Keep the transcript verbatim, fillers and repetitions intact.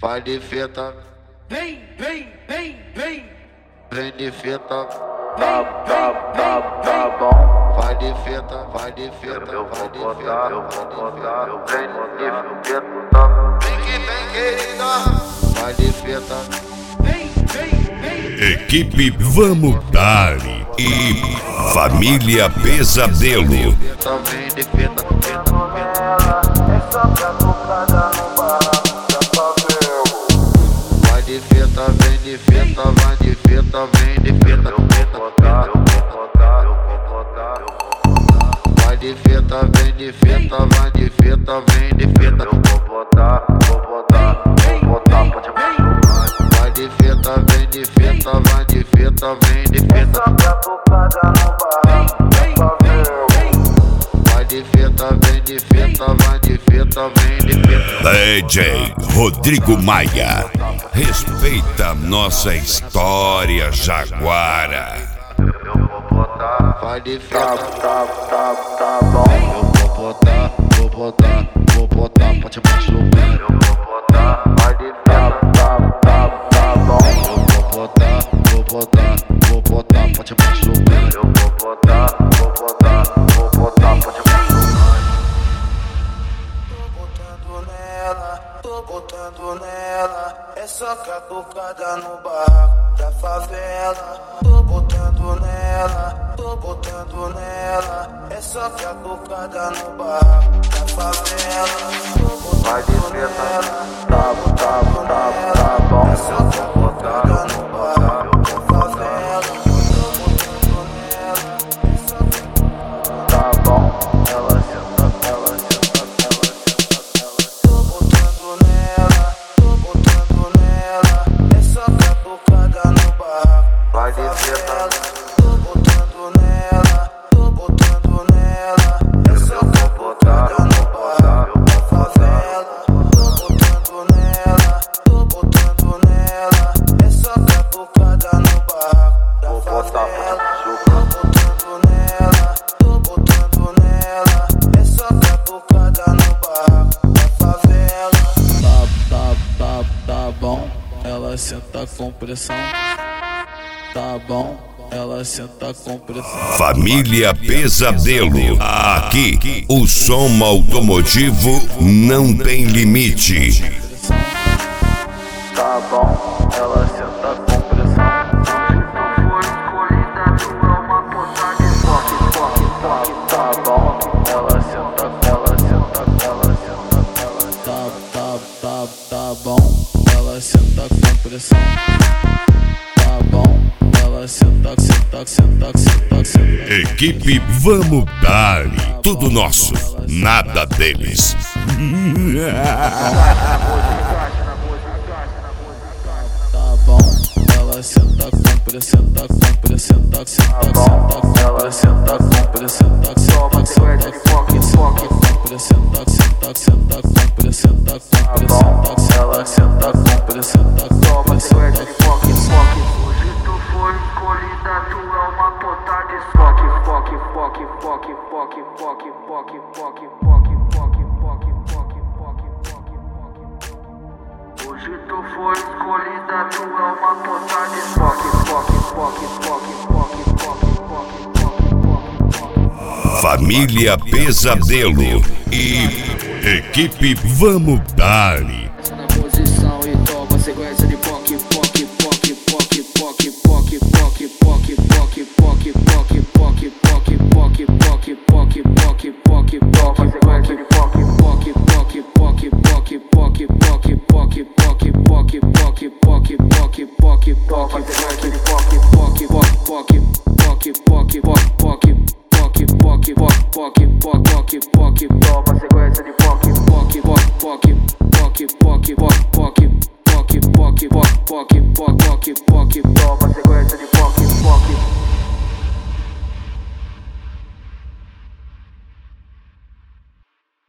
vai de fita, Vem, vem, vem, vem, vem de fita, vem, Tá, vem, tá, vem, tá vem. bom. vai de fita, vai de fita, Eu vai vou de botar, eu fita, vou botar, eu vem vou de botar, fita, eu vou vem que vem querida, vai de fita, Vem, vem, vem. Equipe Vamos Dar e Família Pesadelo. fita, vem de fita, fita, fita, é só pra tocada no barraco da favela. vai de fita, vem de fita, vai de fita, vem de fita, Eu vou botar, eu vou botar, eu vou botar, eu vou botar. vai de fita, vem de fita, vai de fita, vem de fita, Eu vou botar, vou botar, vou botar, pode apaixonar. vai de fita, vem de fita, vai de fita, vem de É fita, só pra tocada no barraco da favela. vai de fita, vem de fita, vai de fita, vem de fita. D J Rodrigo Maia. Respeita nossa história jaguara. Eu vou botar, Vai de tá, fita, tá, tá, tá bom. eu vou botar, vou botar, vou botar, pode apaixonar. Eu vou botar, vai de tá, tá, tá, tá bom. Eu vou botar, vou botar, vou botar, pode apaixonar. Eu vou botar, vou botar, vou botar, pode apaixonar. Tô botando nela, tô botando nela. É só catucada no barraco da favela. Tô botando nela, tô botando nela. É só catucada no barraco da favela. Tô botando nela, tá, tá, tá, tá bom. É só catucada no barraco da favela. Tô botando nela, é só catucada. Tá bom, ela senta, ela senta, ela senta, ela senta. Tô botando nela, tô botando nela. É só catucada no barraco da favela. Tô botando nela, tô botando nela. É só catucada no barraco da favela. Tô botando nela, tô botando nela. É só catucada no barraco da favela. Tô botando nela, tô botando nela. É só catucada no barraco da favela. Tá, tá, tá, tá bom, ela senta com pressão. Tá bom, ela senta com pressão. Família Pesadelo. Aqui, o som automotivo não tem limite. Tá bom, ela senta com pressão. Se tu for escolhida, tu é uma poça de foque, foque, foque. Tá bom, ela senta, ela senta, ela senta, ela senta. Tá, tá, tá, tá bom, ela senta com pressão. Tá bom, ela senta, senta, senta, senta, senta. Equipe Vamos Dar. Tudo nosso, nada deles. Tá bom, ela senta com pressão, senta com pressão, senta, senta, senta com pressão, senta com pressão, senta, senta, senta com pressão, senta com pressão, senta, senta com pressão, senta com pressão, senta, senta com pressão, senta com pressão, senta com pressão. Se tu for escolhida, tu é uma poça de foque, foque, foque, foque, foque, foque, foque, foque, foque, foque, foque, foque, foque, foque, foque. Hoje tu for escolhida, tu é uma poça de foque, foque, foque, foque, foque, foque, foque, foque, foque. Família Pesadelo e Equipe Vamos Dar. Na posição e toma sequência de poque, poque, poque, poque, poque, poque, poque, poque, poque, poque, poque, poque, poque, poque, poque, poque, poque, poque, poque, sequência de poque, poque, poque, poque, poque, poque, poque, poque, poque, poque, poque, poque, poque, poque, poque, sequência de poque, poque, poque, poque, poque, poque, poque, poque, poque, poque, poque, poque, poque, toma sequência de poque, poque, poque, poque, poque, poque, poque, poque, poque, poque, poque, poque, poque, poque, toma sequência.